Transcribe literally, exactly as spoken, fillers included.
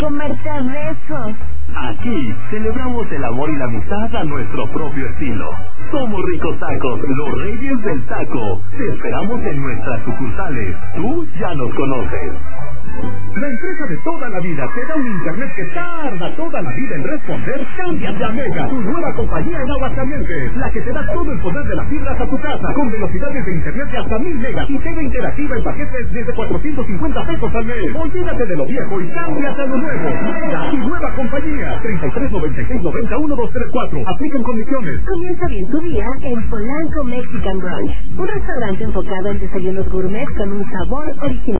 comerte besos. Aquí celebramos el amor y la amistad a nuestro propio estilo. Somos Ricos Tacos, los reyes del taco. Te esperamos en nuestras sucursales. Tú ya nos conoces. La empresa de toda la vida te da un internet que tarda toda la vida en responder. Cámbiate a Mega, tu nueva compañía en Aguascalientes, la que te da todo el poder de las fibras a tu casa, con velocidades de internet de hasta mil megas y T V interactiva en paquetes desde cuatrocientos cincuenta pesos al mes. Olvídate de lo viejo y cámbiate a lo nuevo. Mega, tu nueva compañía. treinta y tres noventa y seis noventa uno dos tres cuatro. Aplican condiciones. Comienza bien tu día en Polanco Mexican Brunch, un restaurante enfocado en desayunos gourmet con un sabor original.